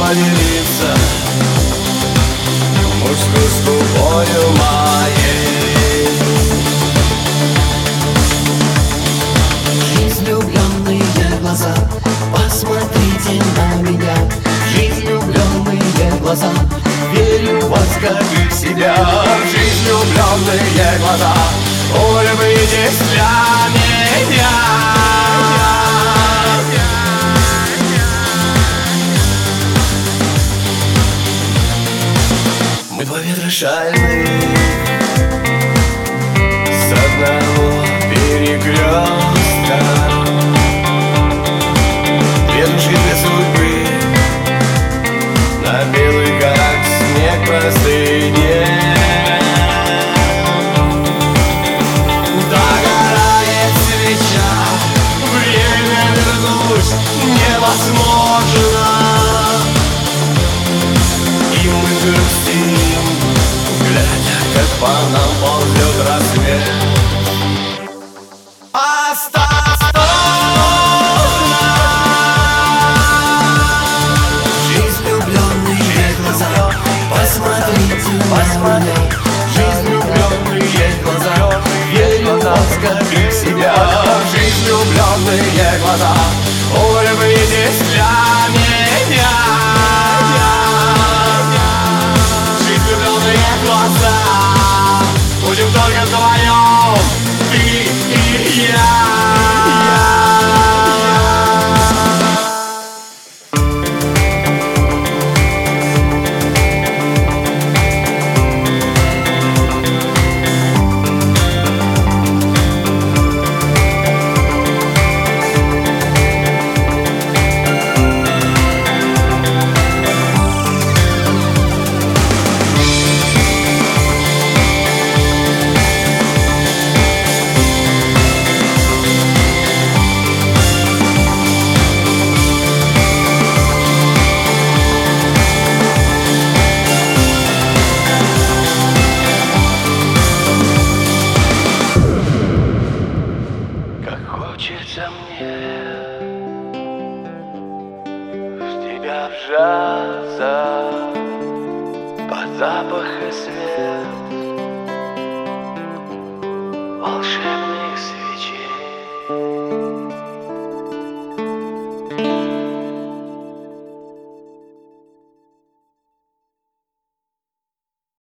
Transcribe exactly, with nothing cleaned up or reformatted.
поделиться мужской скупою моей. Жизнь, влюбленные глаза, посмотрите на меня. Жизнь, влюбленные глаза, верю в вас, как и в себя. Жизнь, влюбленные глаза, улыбнитесь для меня. Мы два ветра шальные с одного перекрестка, две души, две судьбы на белый, как снег, простыне. Догорает свеча, время вернуть невозможно, и мы грустим, глядя, как по нам ползет рассвет. Осторожно! Жизнь, влюбленные глаза, посмотрите на меня. Жизнь, влюбленные глаза, верю в вас, как и в себя. Жизнь, влюбленные глаза, улыбнитесь для меня. Жизнь, влюбленные глаза, будем только вдвоем, ты и я. Хочется мне в тебя вжаться, под запах и свет волшебный.